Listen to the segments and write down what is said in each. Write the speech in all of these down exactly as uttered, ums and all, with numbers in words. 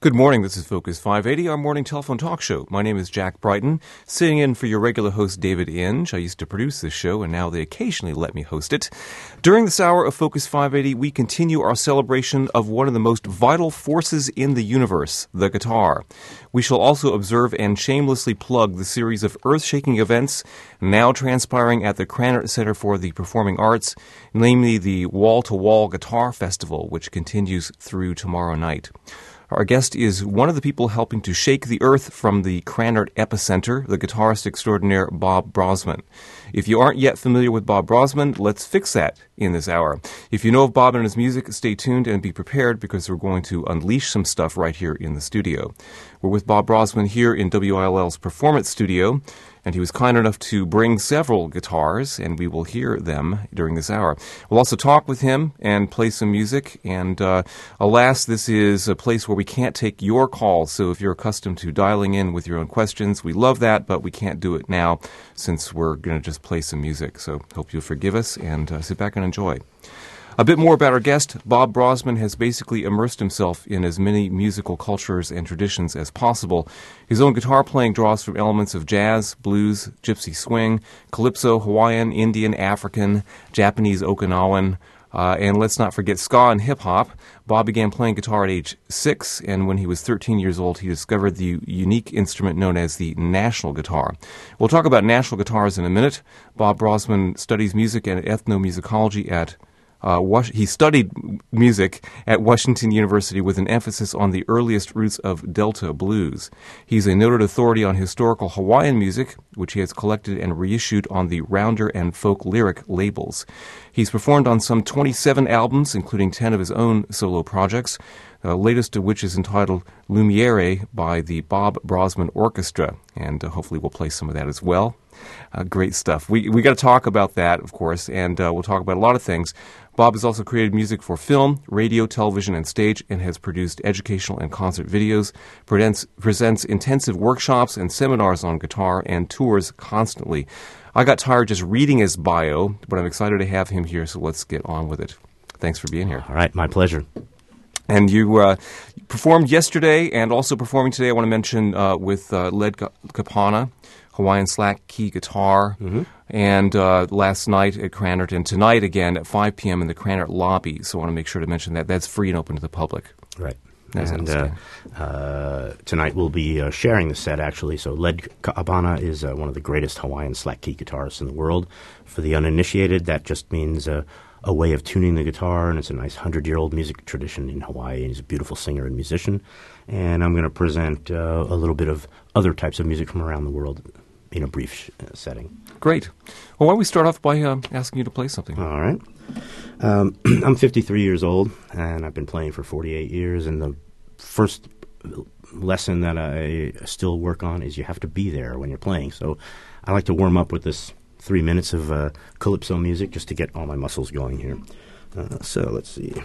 Good morning, this is Focus five eighty, our morning telephone talk show. My name is Jack Brighton, sitting in for your regular host, David Inge. I used to produce this show, and now they occasionally let me host it. During this hour of Focus five eighty, we continue our celebration of one of the most vital forces in the universe, the guitar. We shall also observe and shamelessly plug the series of earth-shaking events now transpiring at the Krannert Center for the Performing Arts, namely the Wall-to-Wall Guitar Festival, which continues through tomorrow night. Our guest is one of the people helping to shake the earth from the Krannert epicenter, the guitarist extraordinaire Bob Brosman. If you aren't yet familiar with Bob Brosman, let's fix that in this hour. If you know of Bob and his music, stay tuned and be prepared because we're going to unleash some stuff right here in the studio. We're with Bob Brosman here in W I L L's Performance Studio, and he was kind enough to bring several guitars, and we will hear them during this hour. We'll also talk with him and play some music, and uh, alas, this is a place where we can't take your calls, so if you're accustomed to dialing in with your own questions, we love that, but we can't do it now since we're going to just play some music. So hope you'll forgive us, and uh, sit back and enjoy. A bit more about our guest. Bob Brosman has basically immersed himself in as many musical cultures and traditions as possible. His own guitar playing draws from elements of jazz, blues, gypsy swing, calypso, Hawaiian, Indian, African, Japanese, Okinawan, uh, and let's not forget ska and hip-hop. Bob began playing guitar at age six, and when he was thirteen years old, he discovered the unique instrument known as the national guitar. We'll talk about national guitars in a minute. Bob Brosman studies music and ethnomusicology at Uh, Was- he studied music at Washington University with an emphasis on the earliest roots of Delta blues. He's a noted authority on historical Hawaiian music, which he has collected and reissued on the Rounder and Folk Lyric labels. He's performed on some twenty-seven albums, including ten of his own solo projects, the latest of which is entitled Lumiere by the Bob Brosman Orchestra, and uh, hopefully we'll play some of that as well. Uh, great stuff. We we got to talk about that, of course, and uh, we'll talk about a lot of things. Bob has also created music for film, radio, television, and stage, and has produced educational and concert videos, presents, presents intensive workshops and seminars on guitar, and tours constantly. I got tired just reading his bio, but I'm excited to have him here, so let's get on with it. Thanks for being here. All right, my pleasure. And you uh, performed yesterday and also performing today, I want to mention, uh, with uh, Led Kapana, Hawaiian slack key guitar, mm-hmm. and uh, last night at Krannert, and tonight again at five p.m. in the Krannert lobby. So I want to make sure to mention that. That's free and open to the public. Right. That's and uh, uh, tonight we'll be uh, sharing the set, actually. So Led Kapana is uh, one of the greatest Hawaiian slack key guitarists in the world. For the uninitiated, that just means uh, a way of tuning the guitar, and it's a nice hundred-year-old music tradition in Hawaii. And he's a beautiful singer and musician. And I'm going to present uh, a little bit of other types of music from around the world in a brief uh, setting. Great. Well, why don't we start off by uh, asking you to play something? All right. Um, I'm fifty-three years old, and I've been playing for forty-eight years, and the first lesson that I still work on is you have to be there when you're playing. So I like to warm up with this three minutes of uh, calypso music just to get all my muscles going here. Uh, so let's see.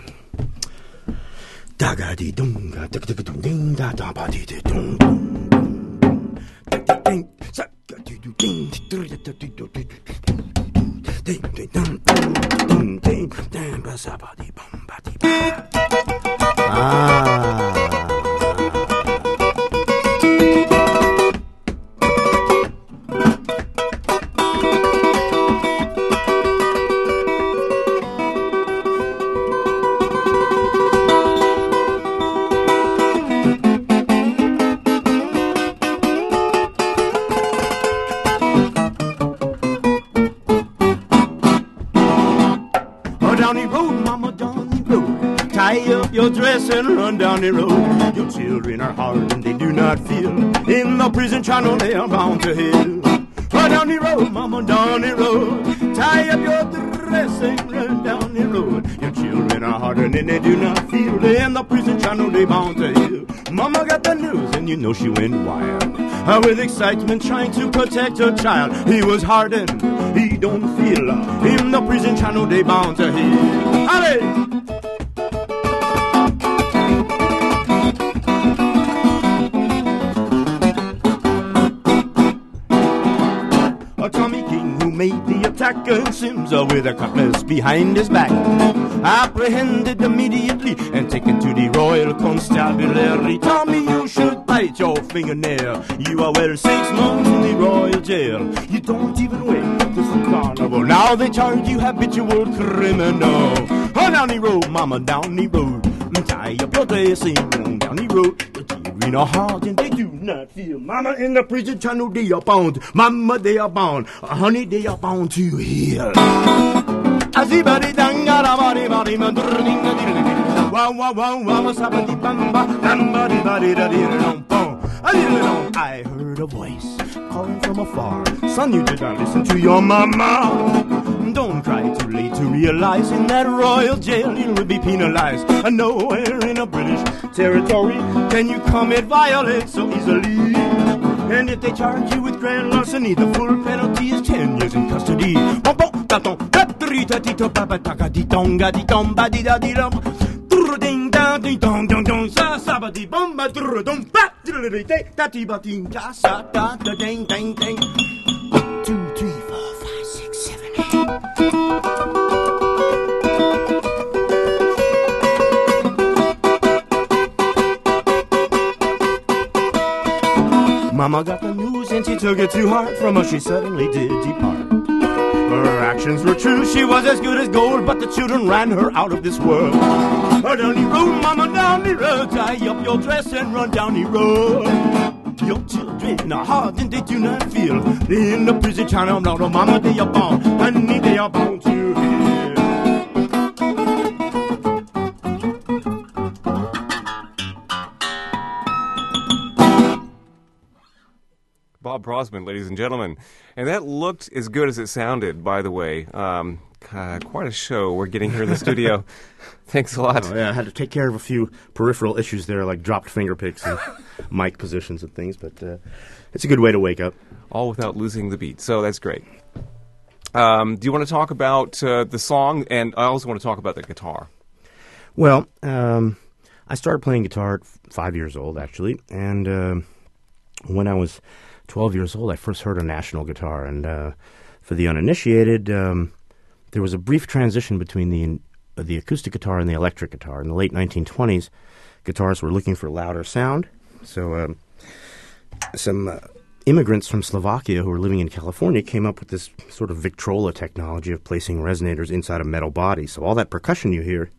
Ah. Your dress and run down the road. Your children are hard and they do not feel. In the prison channel they are bound to hell. Run down the road, mama, down the road. Tie up your dress and run down the road. Your children are hard and they do not feel. In the prison channel they bound to hell. Mama got the news and you know she went wild. Uh, with excitement trying to protect her child. He was hardened, he don't feel. In the prison channel they bound to hell. Hallelujah! Made the attacking Sims uh, with a cutlass behind his back. Apprehended immediately and taken to the Royal Constabulary. Tommy, you should bite your fingernail. You are well six months in the Royal Jail. You don't even wait to see carnival. Now they charge you habitual criminal. Oh, down the road, mama, down the road. Tie up your dressing on down the road. The children are hard and they do not feel. Mama in the prison channel, they are bound. Mama, they are bound. Honey, they are bound to heal. Azibadi danga da body body mandring da ding wow wow wow wow sabadi bamba bamba di body da ding bom. I heard a voice calling from afar. Son, you did not listen to your mama. Don't try too late to realize in that royal jail you'll be penalized. And nowhere in a British territory can you commit violence so easily. And if they charge you with grand larceny, the full penalty is ten years in custody. Ding dong ding dong dong dong sa sa ba di bum ba dr dong ba diddly day da ti ba ting da sa da da ding ding ding. One, two, three, four, five, six, seven, eight. Mama got the news and she took it to heart. From her she suddenly did depart. Her actions were true, she was as good as gold, but the children ran her out of this world. Oh, down the road, mama, down the road, tie up your dress and run down the road. Your children are hard and they do not feel. They in the prison channel, now the mama, they are bound, honey, they are bound to heal. Bob Brosman, ladies and gentlemen. And that looked as good as it sounded, by the way. Um, uh, quite a show we're getting here in the studio. Thanks a lot. Oh, yeah, I had to take care of a few peripheral issues there, like dropped finger picks and mic positions and things, but uh, it's a good way to wake up. All without losing the beat, so that's great. Um, do you want to talk about uh, the song? And I also want to talk about the guitar. Well, um, I started playing guitar at f- five years old, actually, and uh, when I was twelve years old, I first heard a National guitar, and uh, for the uninitiated, um, there was a brief transition between the uh, the acoustic guitar and the electric guitar. In the late nineteen twenties, guitars were looking for louder sound, so um, some uh, immigrants from Slovakia who were living in California came up with this sort of Victrola technology of placing resonators inside a metal body. So all that percussion you hear,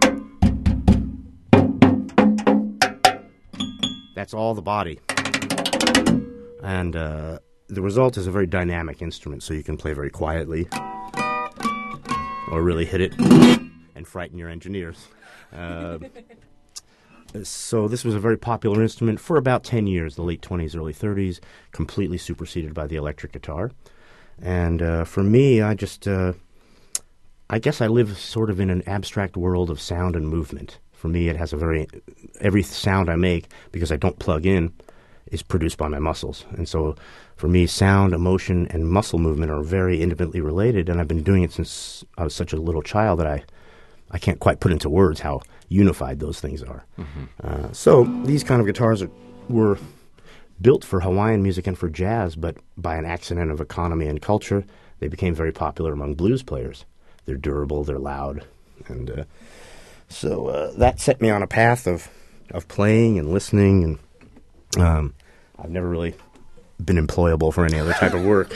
that's all the body. And uh, the result is a very dynamic instrument, so you can play very quietly or really hit it and frighten your engineers. Uh, so this was a very popular instrument for about ten years, the late twenties, early thirties, completely superseded by the electric guitar. And uh, for me, I just, uh, I guess I live sort of in an abstract world of sound and movement. For me, it has a very, every sound I make, because I don't plug in, is produced by my muscles. And so for me, sound, emotion, and muscle movement are very intimately related, and I've been doing it since I was such a little child that I, I can't quite put into words how unified those things are. Mm-hmm. Uh, so these kind of guitars are, were built for Hawaiian music and for jazz, but by an accident of economy and culture, they became very popular among blues players. They're durable, they're loud, and uh, so uh, that set me on a path of, of playing and listening, and Um, I've never really been employable for any other type of work.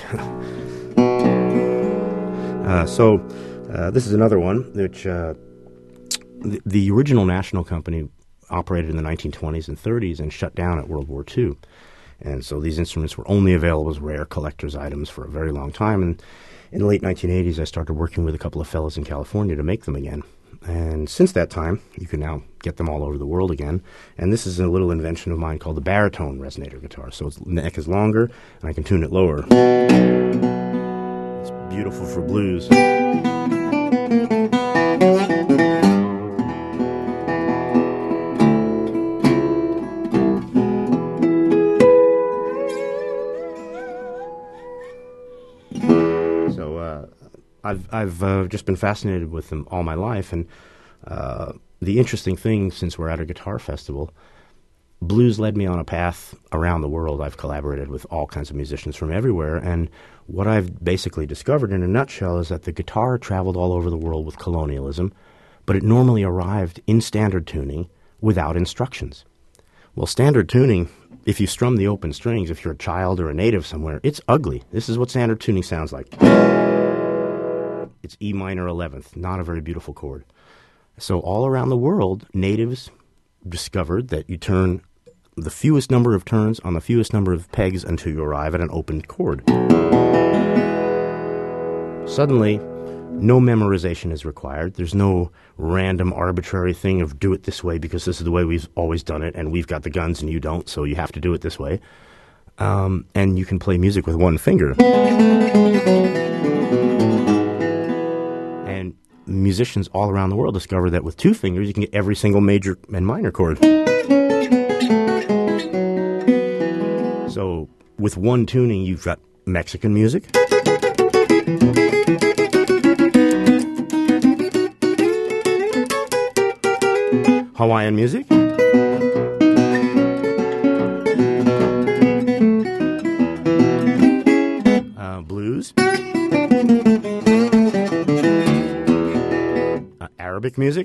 uh, so uh, this is another one, which uh, the, the original National company operated in the nineteen twenties and thirties and shut down at World War Two. And so these instruments were only available as rare collector's items for a very long time. And in the late nineteen eighties, I started working with a couple of fellows in California to make them again. And since that time, you can now get them all over the world again. And this is a little invention of mine called the baritone resonator guitar. So its neck is longer, and I can tune it lower. It's beautiful for blues. So, uh... I've I've uh, just been fascinated with them all my life, and uh, the interesting thing, since we're at a guitar festival, blues led me on a path around the world. I've collaborated with all kinds of musicians from everywhere, and what I've basically discovered in a nutshell is that the guitar traveled all over the world with colonialism, but it normally arrived in standard tuning without instructions. Well, standard tuning, if you strum the open strings, if you're a child or a native somewhere, it's ugly. This is what standard tuning sounds like. It's E minor eleventh, not a very beautiful chord. So all around the world, natives discovered that you turn the fewest number of turns on the fewest number of pegs until you arrive at an open chord. Suddenly, no memorization is required. There's no random arbitrary thing of do it this way because this is the way we've always done it and we've got the guns and you don't, so you have to do it this way. Um, and you can play music with one finger. And musicians all around the world discover that with two fingers you can get every single major and minor chord. So with one tuning you've got Mexican music, Hawaiian music, uh, blues, uh, Arabic music,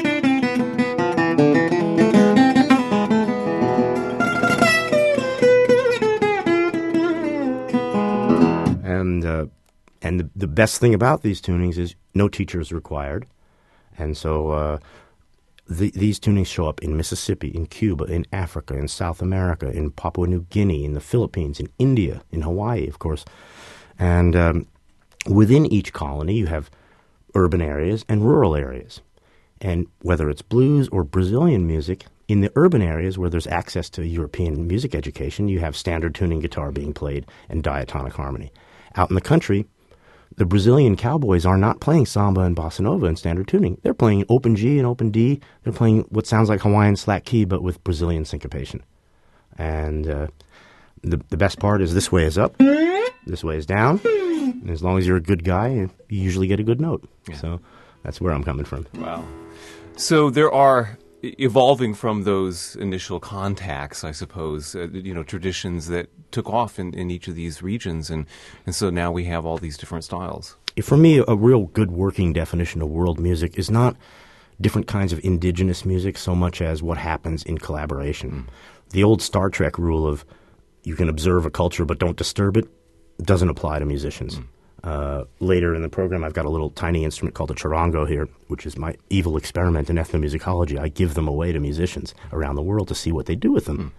and uh, and the, the best thing about these tunings is no teacher is required, and so. Uh, The, these tunings show up in Mississippi, in Cuba, in Africa, in South America, in Papua New Guinea, in the Philippines, in India, in Hawaii, of course. And um, within each colony, you have urban areas and rural areas. And whether it's blues or Brazilian music, in the urban areas where there's access to European music education, you have standard tuning guitar being played and diatonic harmony. Out in the country, the Brazilian cowboys are not playing samba and bossa nova in standard tuning. They're playing open G and open D. They're playing what sounds like Hawaiian slack key, but with Brazilian syncopation. And uh, the the best part is this way is up, this way is down. And as long as you're a good guy, you usually get a good note. Yeah. So that's where I'm coming from. Wow. So there are, evolving from those initial contacts, I suppose, uh, you know, traditions that took off in, in each of these regions, and, and so now we have all these different styles. For me, a real good working definition of world music is not different kinds of indigenous music so much as what happens in collaboration. Mm. The old Star Trek rule of you can observe a culture but don't disturb it doesn't apply to musicians. Mm. Uh, later in the program, I've got a little tiny instrument called a charango here, which is my evil experiment in ethnomusicology. I give them away to musicians around the world to see what they do with them. Mm.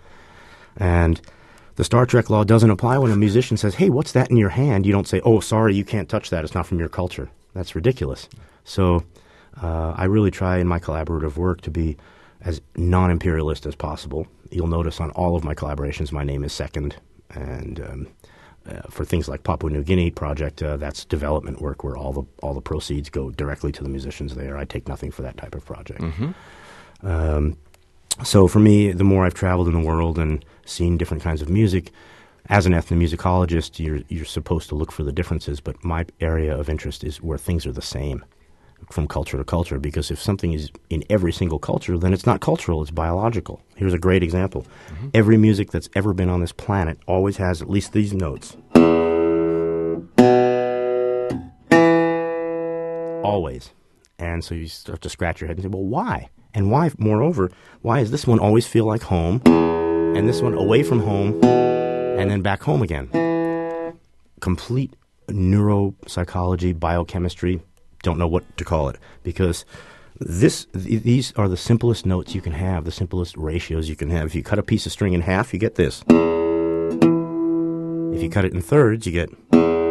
And the Star Trek law doesn't apply when a musician says, hey, what's that in your hand? You don't say, oh, sorry, you can't touch that. It's not from your culture. That's ridiculous. So uh, I really try in my collaborative work to be as non-imperialist as possible. You'll notice on all of my collaborations my name is second, and um, Uh, for things like Papua New Guinea project, uh, that's development work where all the all the proceeds go directly to the musicians there. I take nothing for that type of project. Mm-hmm. Um, so for me, the more I've traveled in the world and seen different kinds of music, as an ethnomusicologist, you're you're supposed to look for the differences. But my area of interest is where things are the same from culture to culture. Because if something is in every single culture, then it's not cultural; it's biological. Here's a great example. Mm-hmm. Every music that's ever been on this planet always has at least these notes. Always. And so you start to scratch your head and say, well, why? And why, moreover, why does this one always feel like home, and this one away from home, and then back home again? Complete neuropsychology, biochemistry, don't know what to call it, because this th- these are the simplest notes you can have, the simplest ratios you can have. If you cut a piece of string in half, you get this. If you cut it in thirds, you get...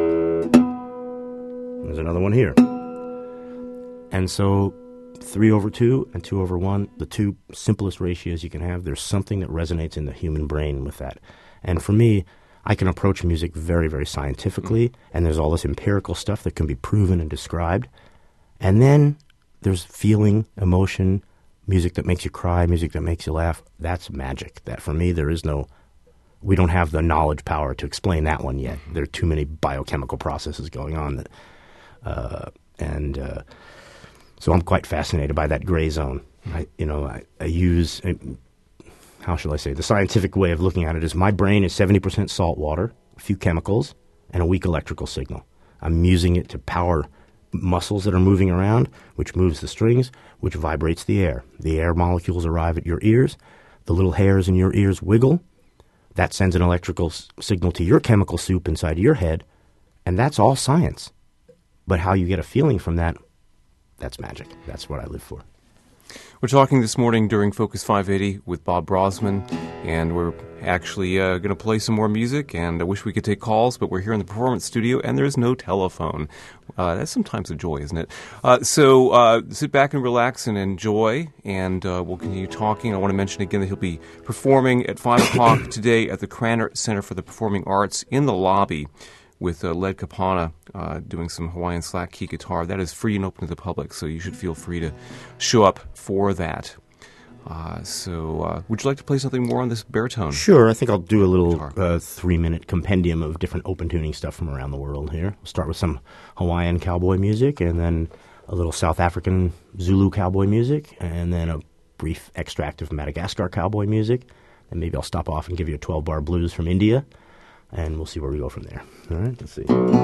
There's another one here. And so three over two and two over one, the two simplest ratios you can have, there's something that resonates in the human brain with that. And for me, I can approach music very, very scientifically, and there's all this empirical stuff that can be proven and described. And then there's feeling, emotion, music that makes you cry, music that makes you laugh. That's magic. That for me, there is no... We don't have the knowledge power to explain that one yet. There are too many biochemical processes going on. That, uh, and uh, so I'm quite fascinated by that gray zone. I, you know, I, I use... I, how shall I say, the scientific way of looking at it is my brain is seventy percent salt water, a few chemicals, and a weak electrical signal. I'm using it to power muscles that are moving around, which moves the strings, which vibrates the air. The air molecules arrive at your ears. The little hairs in your ears wiggle. That sends an electrical s- signal to your chemical soup inside your head, and that's all science. But how you get a feeling from that, that's magic. That's what I live for. We're talking this morning during Focus five eighty with Bob Brosman, and we're actually uh, going to play some more music, and I wish we could take calls, but we're here in the performance studio, and there's no telephone. Uh, that's sometimes a joy, isn't it? Uh, so uh, sit back and relax and enjoy, and uh, we'll continue talking. I want to mention again that he'll be performing at five o'clock today at the Cranor Center for the Performing Arts in the lobby with uh, Led Kapana uh, doing some Hawaiian slack key guitar. That is free and open to the public, so you should feel free to show up for that. Uh, so uh, would you like to play something more on this baritone? Sure. I think I'll do a little uh, three-minute compendium of different open tuning stuff from around the world here. We'll start with some Hawaiian cowboy music, and then a little South African Zulu cowboy music, and then a brief extract of Madagascar cowboy music. And maybe I'll stop off and give you a twelve-bar blues from India, and we'll see where we go from there. All right, let's see.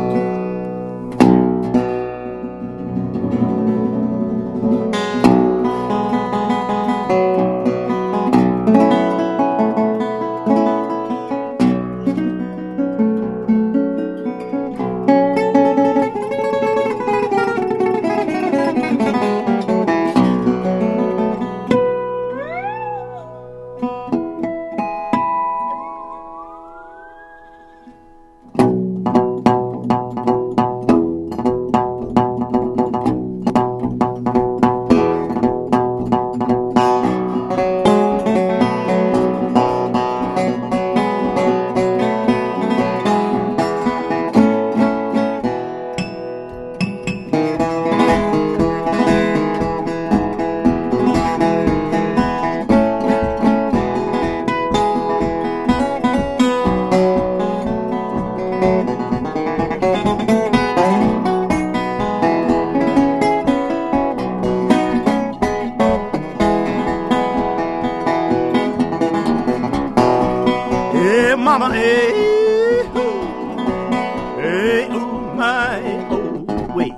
Mama, hey, oh, hey, oh, my, oh, wait.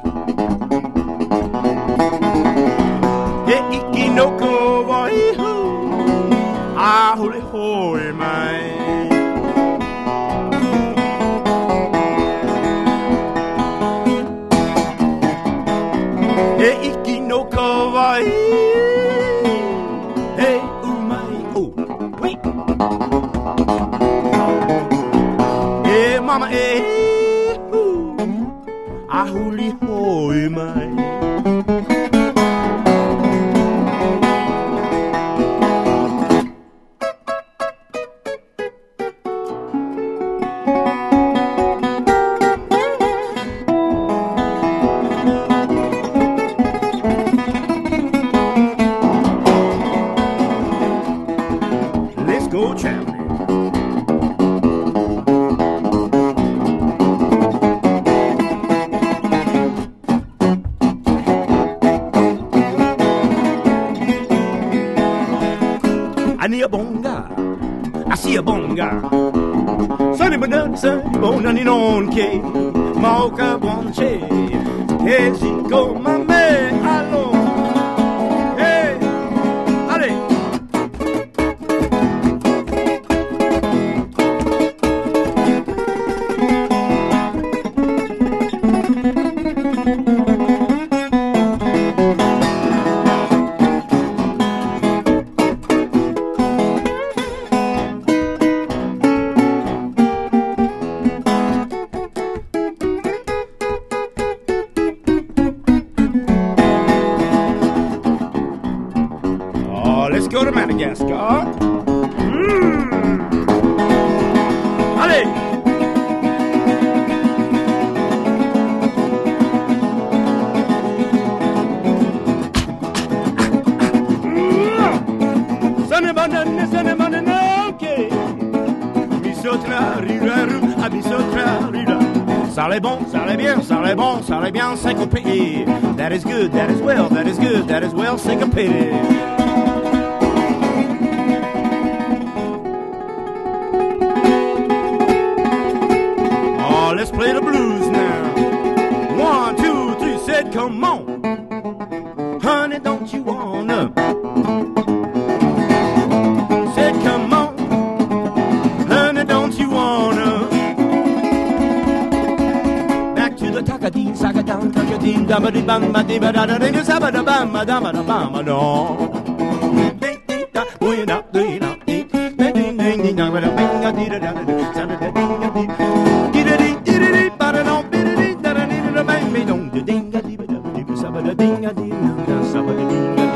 Hey, Ikinoko, boy, oh, ah, holy, holy, my. Hey, Ikinoko, boy, hey, oh, my, oh, wait. Mama, eh, ooh, ah, holy, holy, my. Let's go traveling. I need a bonga, I see a bonga. Sunny banana, sunny bonani non che, mauca bonche, hesico mame, allo, hey, allez. Let's go to Madagascar. Mmm. Allez. Sunny banana, sunny banana, okay. Misotra, riraru, abisotra, rira. Ça l'est bon, ça l'est bien, ça l'est bon, ça l'est bien syncopé. That is good, that is well, that is good, that is well syncopated. play the blues now. One, two, three, said come on. Honey, don't you wanna? Said come on. Honey, don't you wanna? Back to the takadeen, sakadam, takadeen, dabadi bam, badi badada, ding, sabada bam, badama, bam, no. Ding, ding, da, we da, ding, da, ding, ding, ding, ding, ding, da, da, ding, da, dee, da, da, da, sabada, ding, da, ding, dee, da, dee, dee, da, dee, bada, no, dee, da, dee, da, da, dee, da, bang, me, dong, da, ding, da, dee, da, dee, sabada, ding, da, dee, da, sabada, ding, da, dee.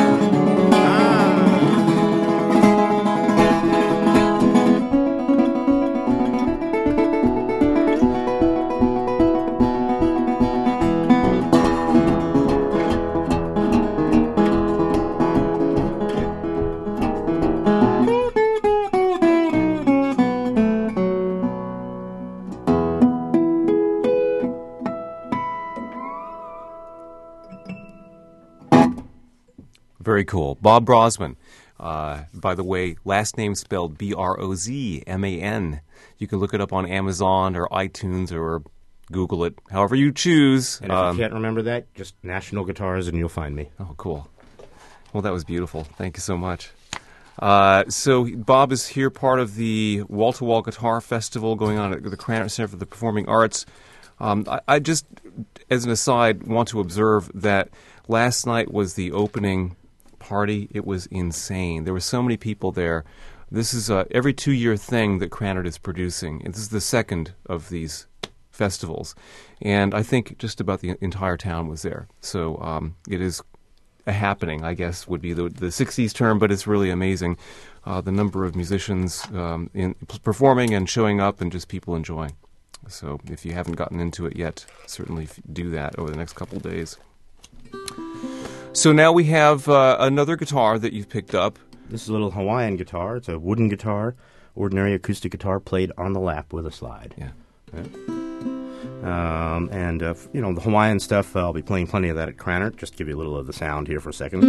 Very cool. Bob Brozman. Uh, by the way, last name spelled B R O Z M A N. You can look it up on Amazon or iTunes or Google it, however you choose. And if Um, you can't remember that, just National Guitars and you'll find me. Oh, cool. Well, that was beautiful. Thank you so much. Uh, so Bob is here, part of the Wall-to-Wall Guitar Festival going on at the Krannert Center for the Performing Arts. Um, I, I just, as an aside, want to observe that last night was the opening party. It was insane. There were so many people there. This is a every two-year thing that Krannert is producing. And this is the second of these festivals. And I think just about the entire town was there. So um, it is a happening, I guess, would be the, the sixties term, but it's really amazing. Uh, the number of musicians um, in, performing and showing up and just people enjoying. So if you haven't gotten into it yet, certainly do that over the next couple of days. So now we have uh, another guitar that you've picked up. This is a little Hawaiian guitar. It's a wooden guitar, ordinary acoustic guitar played on the lap with a slide. Yeah. Yeah. Um, and, uh, you know, the Hawaiian stuff, uh, I'll be playing plenty of that at Krannert. Just give you a little of the sound here for a second.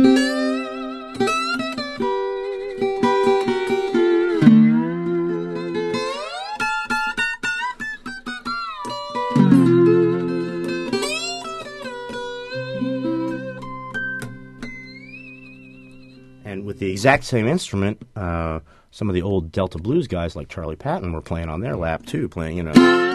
And with the exact same instrument, uh, some of the old Delta blues guys like Charlie Patton were playing on their lap too, playing, you know.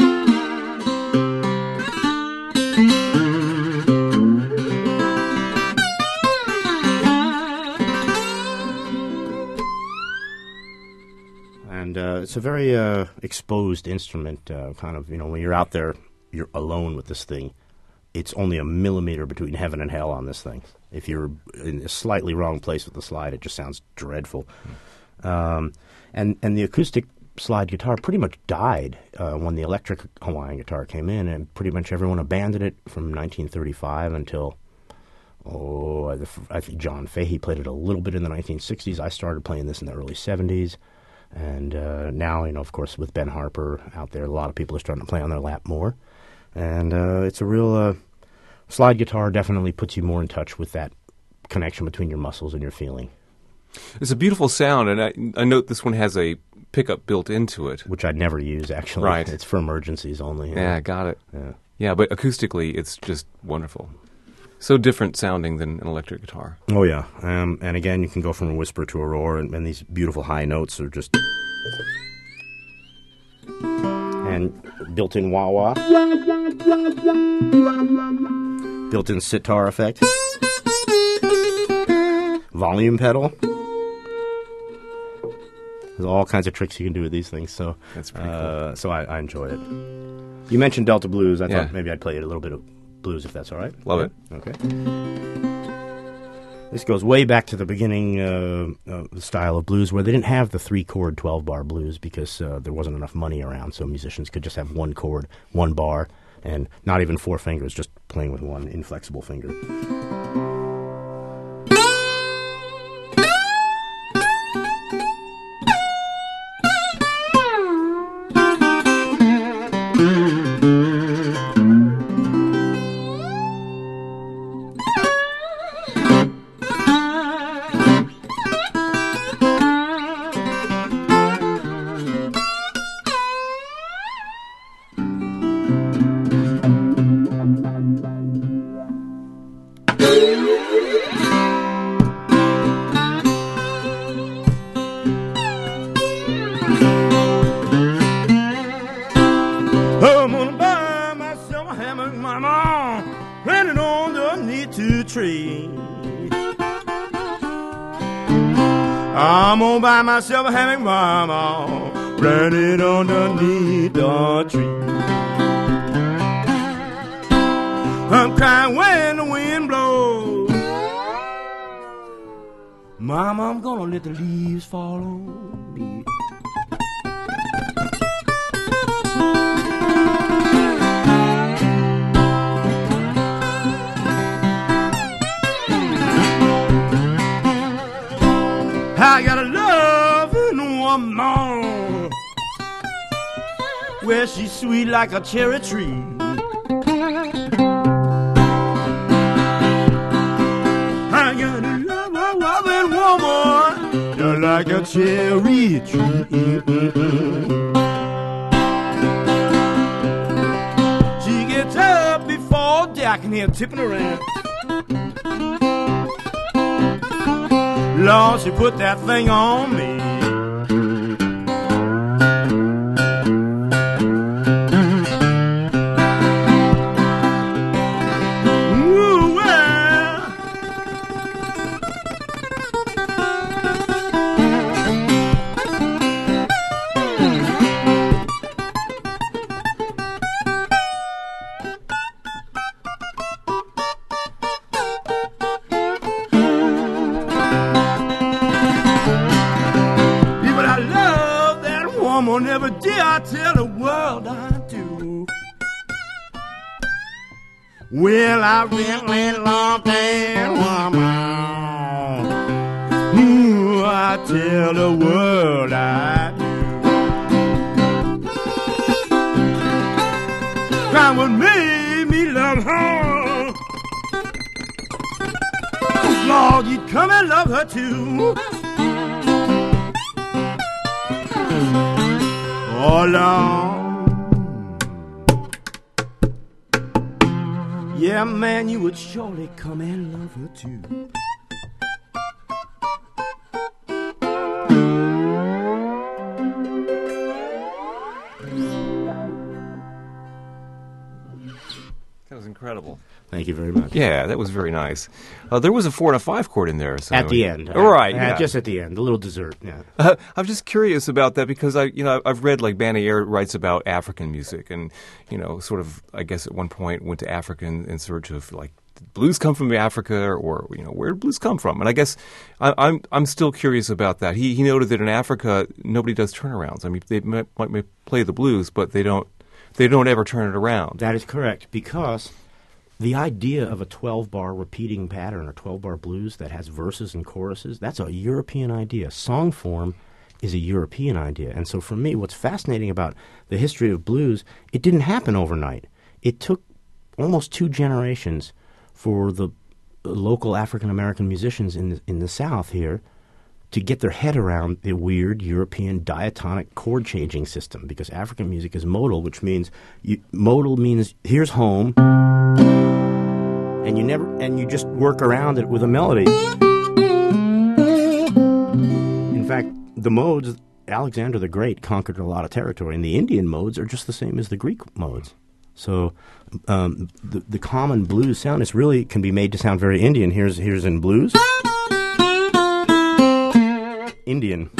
And uh, it's a very uh, exposed instrument, uh, kind of, you know, when you're out there, you're alone with this thing. It's only a millimeter between heaven and hell on this thing. If you're in a slightly wrong place with the slide, it just sounds dreadful. Mm. Um, and, and the acoustic slide guitar pretty much died uh, when the electric Hawaiian guitar came in, and pretty much everyone abandoned it from nineteen thirty-five until, oh, I think John Fahey played it a little bit in the nineteen sixties. I started playing this in the early seventies. And uh, now, you know, of course, with Ben Harper out there, a lot of people are starting to play on their lap more. And uh, it's a real uh, slide guitar definitely puts you more in touch with that connection between your muscles and your feeling. It's a beautiful sound, and I, I note this one has a pickup built into it. Which I'd never use, actually. Right. It's for emergencies only. Yeah, I got it. Yeah. Yeah, but acoustically, it's just wonderful. So different sounding than an electric guitar. Oh, yeah. Um, and again, you can go from a whisper to a roar, and, and these beautiful high notes are just... And built-in wah-wah. Built-in sitar effect. Volume pedal. There's all kinds of tricks you can do with these things. So that's pretty uh, cool. So I, I enjoy it. You mentioned Delta Blues. I yeah. thought maybe I'd play a little bit of blues if that's all right. Love it. Okay. This goes way back to the beginning uh, uh, style of blues, where they didn't have the three-chord twelve-bar blues because uh, there wasn't enough money around, so musicians could just have one chord, one bar, and not even four fingers, just playing with one inflexible finger. I'm gonna buy myself a hammock, mama, planted underneath the tree. I'm gonna buy myself a hammock, mama, planted underneath the tree. I'm crying when the wind blows, mama, I'm gonna let the leaves fall on me. I got a loving woman, well, she's sweet like a cherry tree. I got a loving, loving woman, just like a cherry tree. She gets up before day, I can hear her tipping around. Lord, she put that thing on me. Ooh, well. Never did I tell the world I do. Well, I really love that woman. Ooh, I tell the world I do. Crime what made me love her. Lord, you'd come and love her too. Oh, Lord. Yeah, man, you would surely come and love her too. That was incredible. Thank you very much. Yeah, that was very nice. Uh, there was a four and a five chord in there. So at the end. All right. Uh, yeah. Just at the end. A little dessert, yeah. Uh, I'm just curious about that because I, you know, I've read like Bannier writes about African music and, you know, sort of, I guess at one point went to Africa in, in search of like, did blues come from Africa or, you know, where did blues come from? And I guess I, I'm I'm still curious about that. He he noted that in Africa, nobody does turnarounds. I mean, they might, might play the blues, but they don't, they don't ever turn it around. That is correct because the idea of a twelve-bar repeating pattern or twelve-bar blues that has verses and choruses, that's a European idea. Song form is a European idea. And so for me, what's fascinating about the history of blues, it didn't happen overnight. It took almost two generations for the local African-American musicians in the, in the South here to get their head around the weird European diatonic chord-changing system because African music is modal, which means you, modal means here's home, and you never and you just work around it with a melody. In fact, the modes, Alexander the Great conquered a lot of territory, and the Indian modes are just the same as the Greek modes. So um, the the common blues sound is really can be made to sound very Indian. Here's here's in blues, Indian.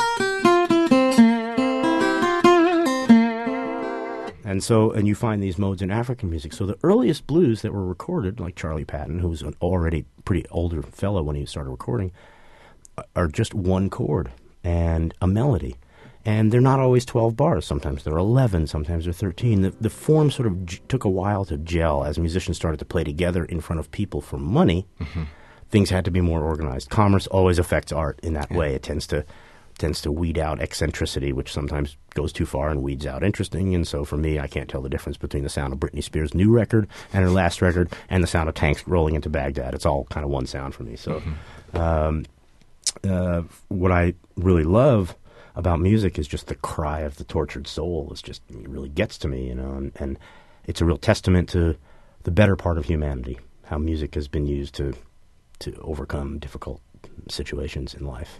And so, and you find these modes in African music. So the earliest blues that were recorded, like Charlie Patton, who was an already pretty older fellow when he started recording, are just one chord and a melody. And they're not always twelve bars. Sometimes they're eleven, sometimes they're thirteen. The, the form sort of j- took a while to gel as musicians started to play together in front of people for money. Mm-hmm. Things had to be more organized. Commerce always affects art in that yeah. way. It tends to tends to weed out eccentricity, which sometimes goes too far and weeds out interesting. And so for me, I can't tell the difference between the sound of Britney Spears' new record and her last record and the sound of tanks rolling into Baghdad. It's all kind of one sound for me. So mm-hmm. um, uh, what I really love about music is just the cry of the tortured soul. It's just, it really gets to me, you know, and, and it's a real testament to the better part of humanity, how music has been used to to overcome difficult situations in life.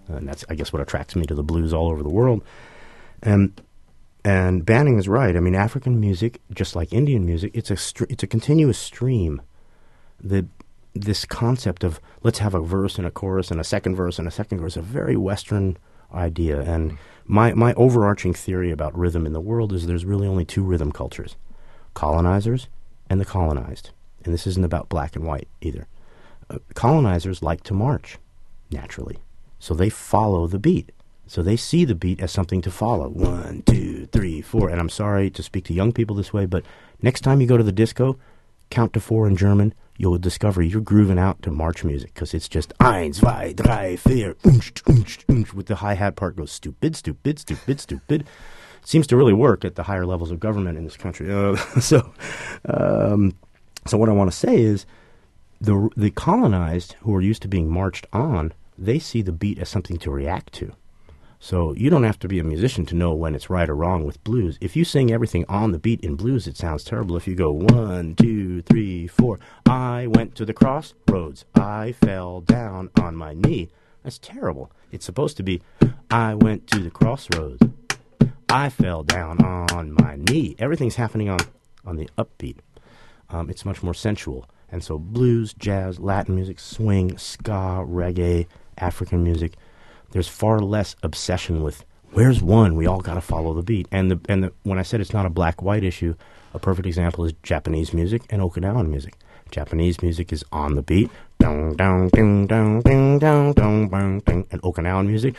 And that's, I guess, what attracts me to the blues all over the world. And and Banning is right. I mean, African music, just like Indian music, it's a str- it's a continuous stream. The this concept of let's have a verse and a chorus and a second verse and a second verse, a very Western idea. And my my overarching theory about rhythm in the world is there's really only two rhythm cultures: colonizers and the colonized. And this isn't about black and white either. Uh, colonizers like to march naturally, so they follow the beat. So they see the beat as something to follow. One, two, three, four. And I'm sorry to speak to young people this way, but next time you go to the disco, count to four in German, you'll discover you're grooving out to march music because it's just eins, zwei, drei, vier, unch, unch, unch, with the hi-hat part goes stupid, stupid, stupid, stupid. Seems to really work at the higher levels of government in this country. Uh, so, um, so what I want to say is the the colonized who are used to being marched on, they see the beat as something to react to. So you don't have to be a musician to know when it's right or wrong with blues. If you sing everything on the beat in blues, it sounds terrible. If you go one, two, three, four, I went to the crossroads, I fell down on my knee. That's terrible. It's supposed to be, I went to the crossroads, I fell down on my knee. Everything's happening on, on the upbeat. Um, it's much more sensual. And so blues, jazz, Latin music, swing, ska, reggae, African music, there's far less obsession with where's one, we all got to follow the beat. And the and the, when I said it's not a black-white issue, a perfect example is Japanese music and Okinawan music. Japanese music is on the beat, dong dong ding dong ding dong dong dong ding, and Okinawan music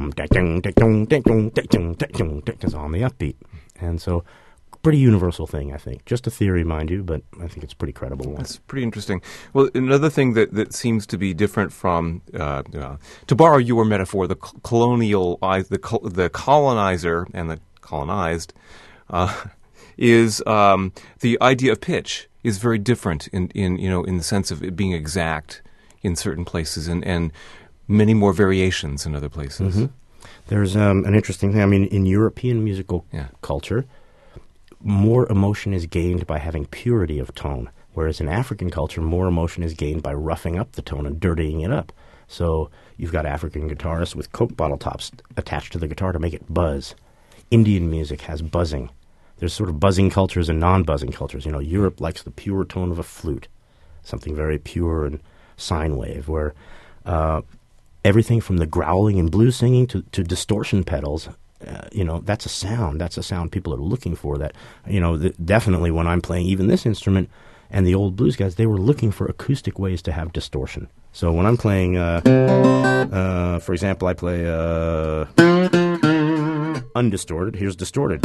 is on the upbeat. And so pretty universal thing, I think. Just a theory, mind you, but I think it's a pretty credible one. That's pretty interesting. Well, another thing that, that seems to be different from, uh, uh, to borrow your metaphor, the colonial, the the colonizer and the colonized, uh, is um, the idea of pitch is very different in, in you know in the sense of it being exact in certain places and, and many more variations in other places. Mm-hmm. There's um, an interesting thing. I mean, in European musical yeah. culture, more emotion is gained by having purity of tone, whereas in African culture, more emotion is gained by roughing up the tone and dirtying it up. So you've got African guitarists with Coke bottle tops attached to the guitar to make it buzz. Indian music has buzzing. There's sort of buzzing cultures and non-buzzing cultures. You know, Europe likes the pure tone of a flute, something very pure and sine wave, where uh, everything from the growling and blues singing to, to distortion pedals, Uh, you know, that's a sound. That's a sound people are looking for. That, you know, th- definitely when I'm playing even this instrument and the old blues guys, they were looking for acoustic ways to have distortion. So when I'm playing, uh, uh, for example, I play uh, undistorted. Here's distorted.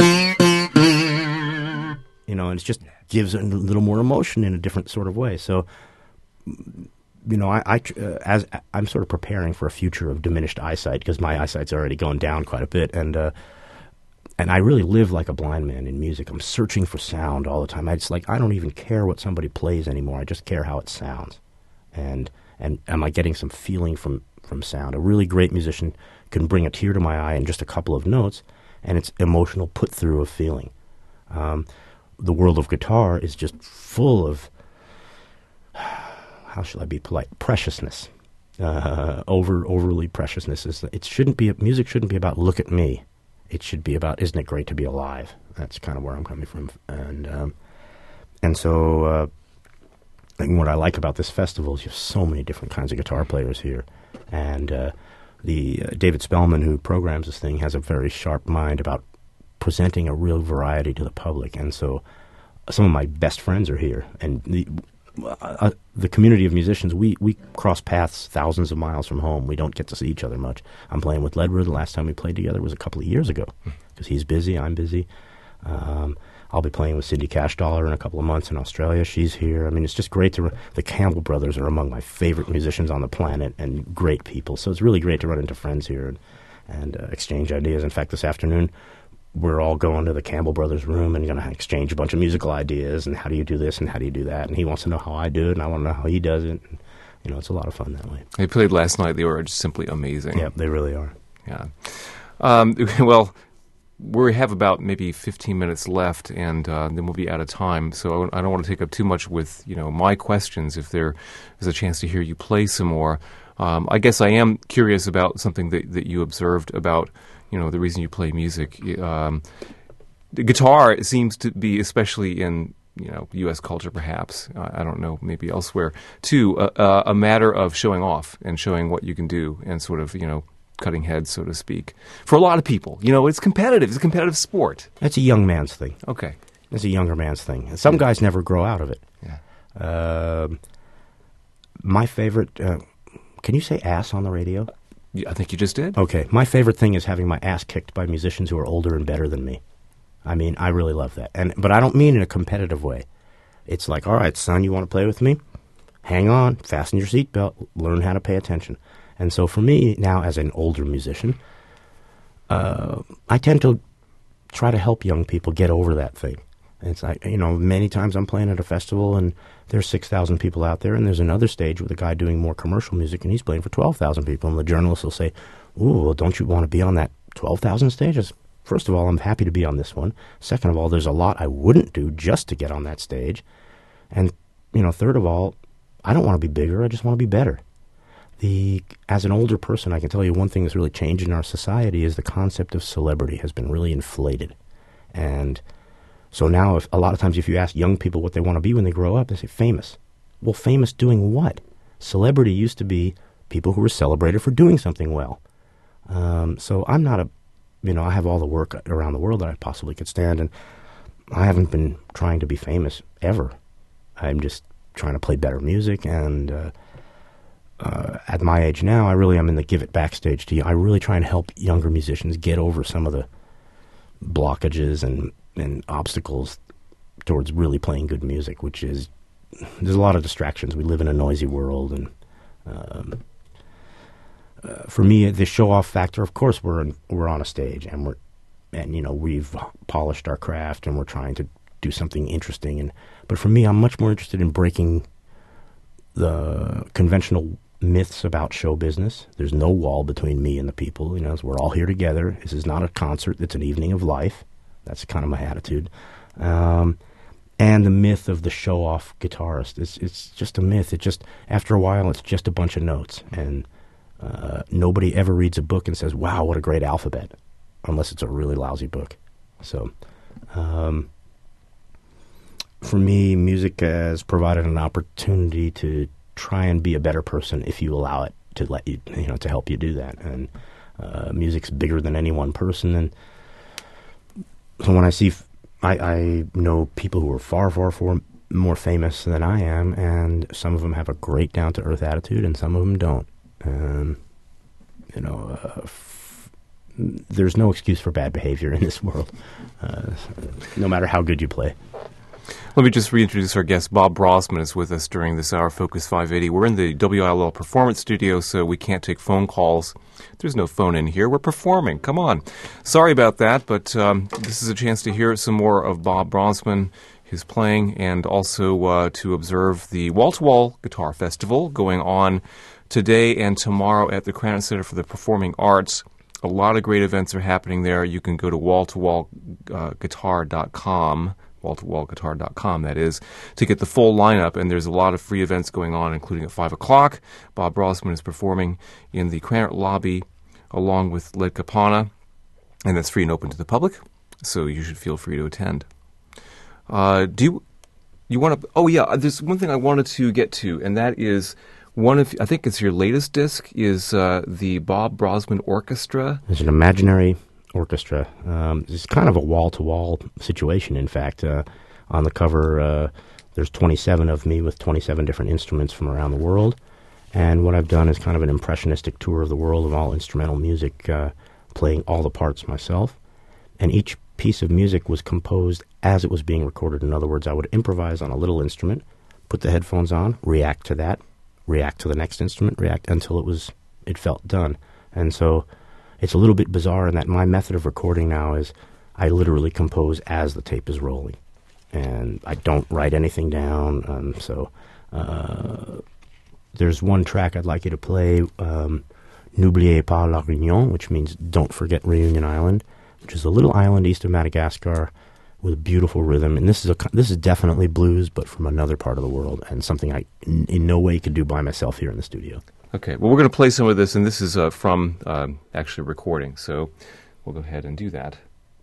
You know, and it just gives it a little more emotion in a different sort of way. So, you know, I, I uh, as I'm sort of preparing for a future of diminished eyesight because my eyesight's already gone down quite a bit, and uh, and I really live like a blind man in music. I'm searching for sound all the time. I just like I don't even care what somebody plays anymore. I just care how it sounds, and and am I getting some feeling from from sound? A really great musician can bring a tear to my eye in just a couple of notes, and it's emotional put through of feeling. Um, the world of guitar is just full of. How shall I be polite? Preciousness, uh, over overly preciousness. Is it shouldn't be music shouldn't be about look at me. It should be about isn't it great to be alive? That's kind of where I'm coming from, and um, and so uh, and what I like about this festival is you have so many different kinds of guitar players here, and uh, the uh, David Spellman who programs this thing has a very sharp mind about presenting a real variety to the public, and so some of my best friends are here, and the. Uh, the community of musicians, we, we cross paths thousands of miles from home. We don't get to see each other much. I'm playing with Ledru. The last time we played together was a couple of years ago because he's busy, I'm busy. Um, I'll be playing with Cindy Cashdollar in a couple of months in Australia. She's here. I mean, it's just great to... Re- the Campbell brothers are among my favorite musicians on the planet and great people. So it's really great to run into friends here and, and uh, exchange ideas. In fact, this afternoon, we're all going to the Campbell brothers' room and going to exchange a bunch of musical ideas and how do you do this and how do you do that. And he wants to know how I do it and I want to know how he does it. And, you know, it's a lot of fun that way. They played last night. They were just simply amazing. Yeah, they really are. Yeah. Um, well, we have about maybe fifteen minutes left, and uh, then we'll be out of time. So I don't want to take up too much with, you know, my questions if there is a chance to hear you play some more. Um, I guess I am curious about something that, that you observed about, you know, the reason you play music. Um, the guitar seems to be, especially in, you know, U S culture perhaps, uh, I don't know, maybe elsewhere, too, uh, uh, a matter of showing off and showing what you can do and sort of, you know, cutting heads, so to speak. For a lot of people, you know, it's competitive. It's a competitive sport. That's a young man's thing. Okay. It's a younger man's thing. Some yeah. guys never grow out of it. Yeah. Uh, my favorite... Uh, can you say ass on the radio? Yeah, I think you just did. Okay. My favorite thing is having my ass kicked by musicians who are older and better than me. I mean, I really love that. And But I don't mean in a competitive way. It's like, all right, son, you want to play with me? Hang on, fasten your seatbelt, learn how to pay attention. And so for me, now as an older musician, uh, I tend to try to help young people get over that thing. And it's like, you know, many times I'm playing at a festival and there's six thousand people out there, and there's another stage with a guy doing more commercial music and he's playing for twelve thousand people. And the journalist will say, ooh, well, don't you want to be on that twelve thousand stage? First of all, I'm happy to be on this one. Second of all, there's a lot I wouldn't do just to get on that stage. And, you know, third of all, I don't want to be bigger. I just want to be better. The as an older person, I can tell you one thing that's really changed in our society is the concept of celebrity has been really inflated. And so now if, a lot of times if you ask young people what they want to be when they grow up, they say famous. Well, famous doing what? Celebrity used to be people who were celebrated for doing something well. Um, so I'm not a, you know, I have all the work around the world that I possibly could stand, and I haven't been trying to be famous ever. I'm just trying to play better music, and uh, uh, at my age now, I really am in the give it back stage to you. I really try and help younger musicians get over some of the blockages and, and obstacles towards really playing good music, which is, there's a lot of distractions. We live in a noisy world, and um, uh, for me, the show-off factor, of course, we're in, we're on a stage, and we're, and you know, we've polished our craft, and we're trying to do something interesting. And but for me, I'm much more interested in breaking the conventional myths about show business. There's no wall between me and the people. You know, we're all here together. This is not a concert. It's an evening of life. That's kind of my attitude. Um, and the myth of the show-off guitarist. It's it's just a myth. It just, after a while, it's just a bunch of notes. And uh, nobody ever reads a book and says, wow, what a great alphabet, unless it's a really lousy book. So um, for me, music has provided an opportunity to try and be a better person if you allow it to let you, you know, to help you do that. And uh, music's bigger than any one person. And so when I see, f- I, I know people who are far, far, far more famous than I am, and some of them have a great down-to-earth attitude, and some of them don't. Um, you know, uh, f- there's no excuse for bad behavior in this world, uh, no matter how good you play. Let me just reintroduce our guest. Bob Brosman is with us during this hour, Focus five eighty. We're in the W I L L Performance Studio, so we can't take phone calls. There's no phone in here. We're performing. Come on. Sorry about that, but um, this is a chance to hear some more of Bob Brosman, his playing, and also uh, to observe the Wall-to-Wall Guitar Festival going on today and tomorrow at the Cranton Center for the Performing Arts. A lot of great events are happening there. You can go to wall to wall guitar dot com. wall to wall guitar dot com, that is, to get the full lineup. And there's a lot of free events going on, including at five o'clock. Bob Brosman is performing in the Cranert lobby along with Led Capana, and that's free and open to the public, so you should feel free to attend. Uh, do you, you want to... Oh, yeah, there's one thing I wanted to get to, and that is one of... I think it's your latest disc, is uh, the Bob Brosman Orchestra. It's an imaginary orchestra. Um, it's kind of a wall-to-wall situation, in fact. Uh, on the cover, uh, there's twenty-seven of me with twenty-seven different instruments from around the world. And what I've done is kind of an impressionistic tour of the world of all instrumental music, uh, playing all the parts myself. And each piece of music was composed as it was being recorded. In other words, I would improvise on a little instrument, put the headphones on, react to that, react to the next instrument, react until it was it felt done. And so it's a little bit bizarre in that my method of recording now is I literally compose as the tape is rolling. And I don't write anything down. Um, so uh, there's one track I'd like you to play, um, N'oubliez pas la Réunion, which means Don't Forget Reunion Island, which is a little island east of Madagascar with a beautiful rhythm. And this is a, this is definitely blues, but from another part of the world, and something I in, in no way could do by myself here in the studio. Okay, well, we're going to play some of this, and this is uh, from um, actually recording, so we'll go ahead and do that.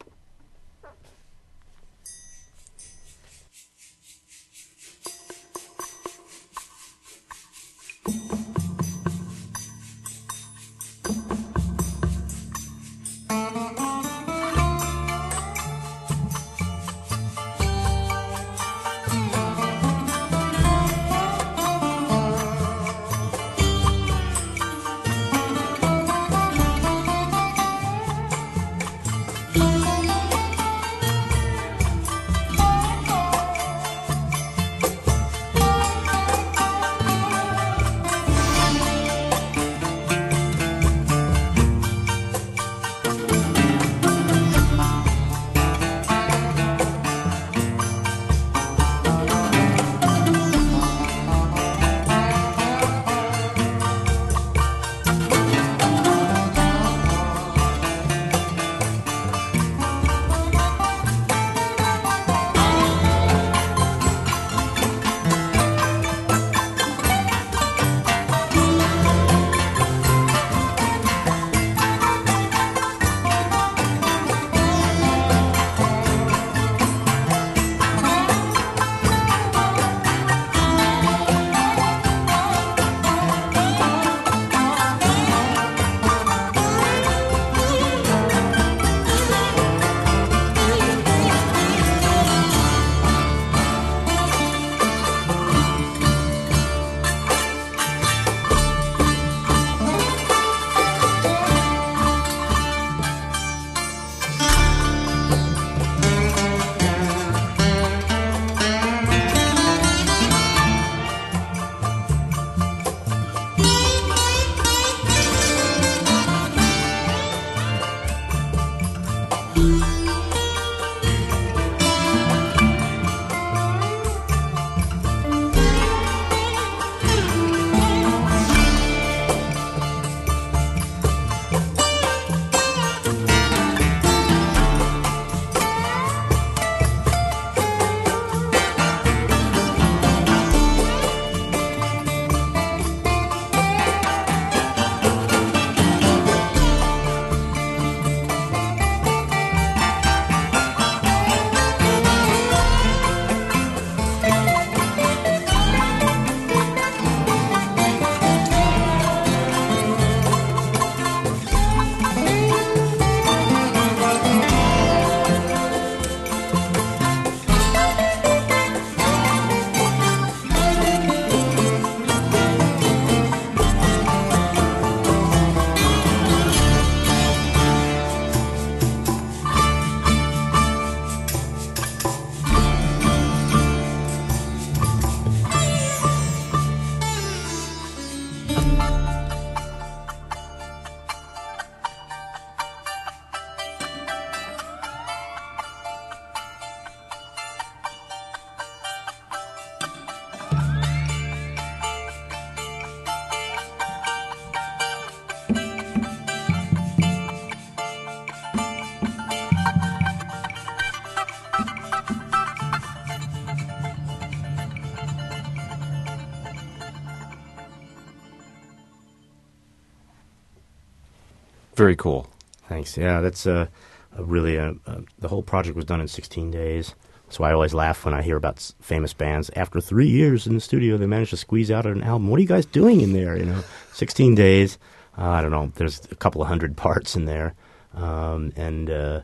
Very cool. Thanks. Yeah, that's uh, a really uh, uh, the whole project was done in sixteen days. That's why I always laugh when I hear about s- famous bands. After three years in the studio, they managed to squeeze out an album. What are you guys doing in there? You know, sixteen days. Uh, I don't know. There's a couple of hundred parts in there, um, and uh,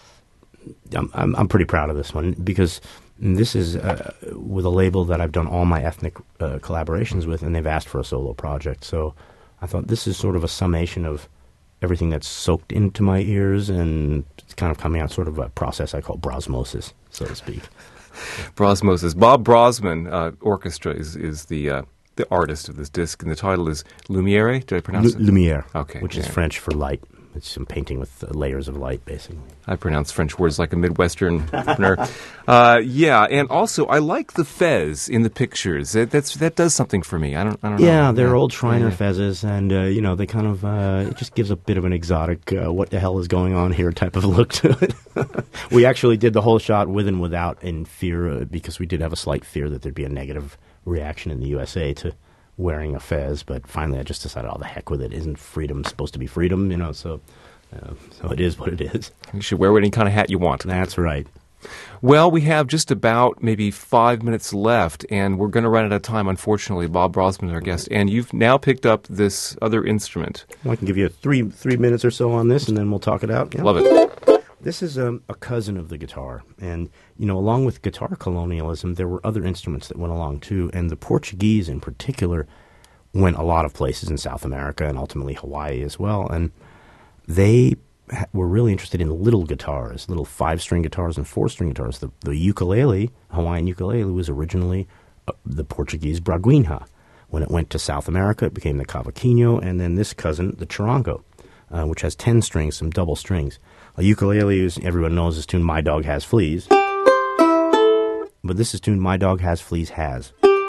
I'm, I'm I'm pretty proud of this one because this is uh, with a label that I've done all my ethnic uh, collaborations with, and they've asked for a solo project. So I thought this is sort of a summation of everything that's soaked into my ears, and it's kind of coming out sort of a process I call brosmosis, so to speak. Brosmosis. Bob Brosman uh, Orchestra is is the uh, the artist of this disc, and the title is Lumiere. Did I pronounce L- it? Lumiere, Okay, which is yeah. French for light. It's some painting with uh, layers of light, basically. I pronounce French words like a Midwestern nerd. Uh, yeah, and also I like the fez in the pictures. That, that's that does something for me. I don't. I don't know. Yeah, they're old Shriner yeah. fezzes, and uh, you know they kind of uh, it just gives a bit of an exotic, uh, what the hell is going on here type of look to it. We actually did the whole shot with and without in fear, uh, because we did have a slight fear that there'd be a negative reaction in the U S A to wearing a fez, but finally I just decided, oh, the heck with it. Isn't freedom supposed to be freedom? You know, so uh, so it is what it is. You should wear any kind of hat you want. That's right. Well, we have just about maybe five minutes left, and we're going to run out of time, unfortunately. Bob Brosman is our guest, and you've now picked up this other instrument. Well, I can give you three three minutes or so on this, and then we'll talk it out. Yeah. Love it. This is um, a cousin of the guitar, and, you know, along with guitar colonialism, there were other instruments that went along, too, and the Portuguese, in particular, went a lot of places in South America and ultimately Hawaii as well, and they were really interested in little guitars, little five-string guitars and four-string guitars. The, the ukulele, Hawaiian ukulele, was originally uh, the Portuguese braguinha. When it went to South America, it became the cavaquinho, and then this cousin, the charango, uh, which has ten strings, some double strings. A ukulele, is, everyone knows, is tuned My Dog Has Fleas. But this is tuned My Dog Has Fleas Has.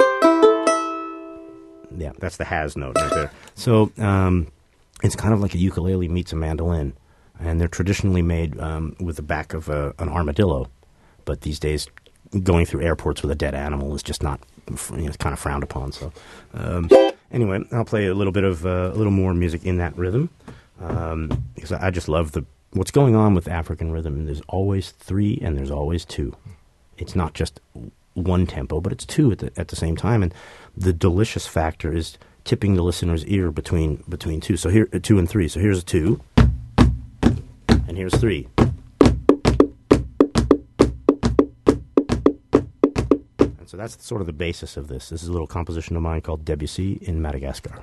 Yeah, that's the has note right there. So um, it's kind of like a ukulele meets a mandolin. And they're traditionally made um, with the back of a, an armadillo. But these days, going through airports with a dead animal is just not, you know, it's kind of frowned upon. So um, anyway, I'll play a little bit of, uh, a little more music in that rhythm. Um, because I just love the what's going on with African rhythm. There's always three and there's always two. It's not just one tempo, but it's two at the, at the same time. And the delicious factor is tipping the listener's ear between between two. So here, uh, two and three. So here's a two. And here's three. And so that's sort of the basis of this. This is a little composition of mine called Debussy in Madagascar.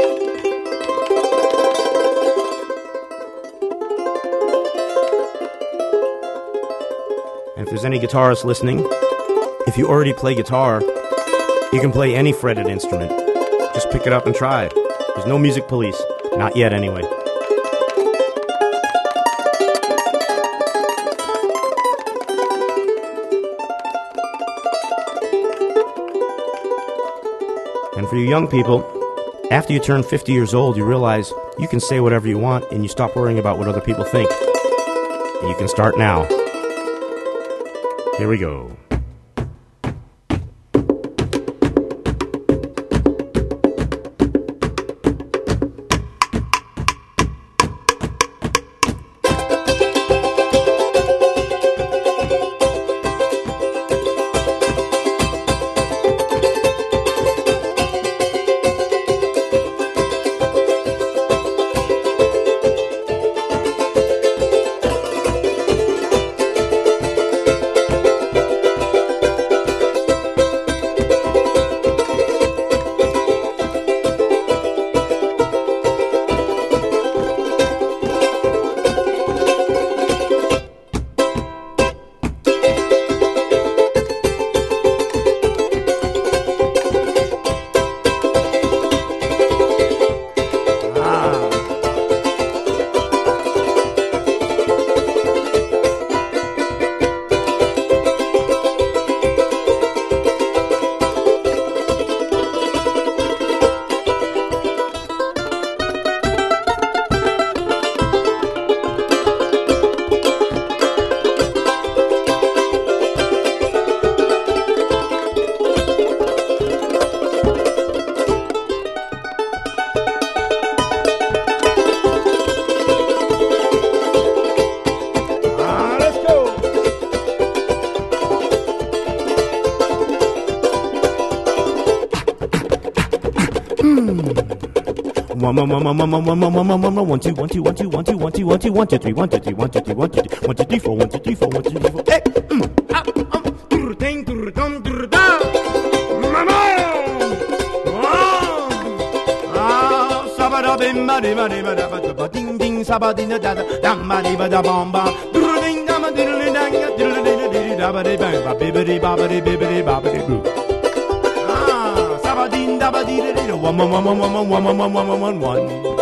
And if there's any guitarists listening, if you already play guitar, you can play any fretted instrument. Just pick it up and try it. There's no music police. Not yet, anyway. And for you young people, after you turn fifty years old, you realize you can say whatever you want and you stop worrying about what other people think. And you can start now. Here we go. One, one, one, one, one, one, one, one, one, one, one, one, one, two, one, two, one, two, one, two, one, two, one, two, one, two, three, one, two, three, one, two, three, one, two, three, one, two, three, four, one, two, three, four, one, two, three, four. Hey, mm, ah, um, dur, ding, dur, dum, dur, da, mama, ah, sabada, bim, ba, di, ba, di, ba, da, ba, da, ding, ding, sabadi, da, da, dam, ba, di, ba, da, bam, ba, dur, ding, dam, diddly, dang, diddly, diddly, da, ba, di, bang, ba, bibbidi, ba, ba, di, bibbidi, ba, ba, di, boo. One, one, one, one, one, one, one, one, one, one, one.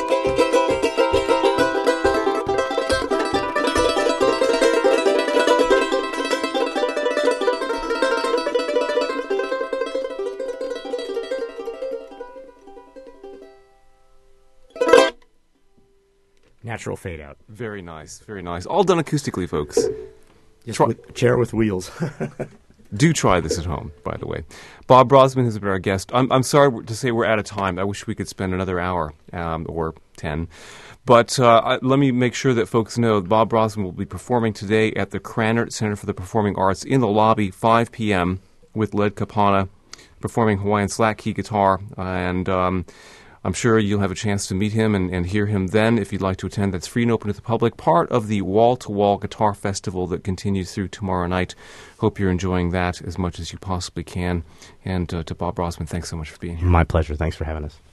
Natural fade out. Very nice, very nice. All done acoustically, folks. Just with, chair with wheels. Do try this at home, by the way. Bob Brosman has been our guest. I'm, I'm sorry to say we're out of time. I wish we could spend another hour um, or ten. But uh, I, let me make sure that folks know Bob Brosman will be performing today at the Krannert Center for the Performing Arts in the lobby, five p.m., with Led Kapana performing Hawaiian slack key guitar. And um, I'm sure you'll have a chance to meet him and, and hear him then if you'd like to attend. That's free and open to the public, part of the Wall-to-Wall Guitar Festival that continues through tomorrow night. Hope you're enjoying that as much as you possibly can. And uh, to Bob Brosman, thanks so much for being here. My pleasure. Thanks for having us.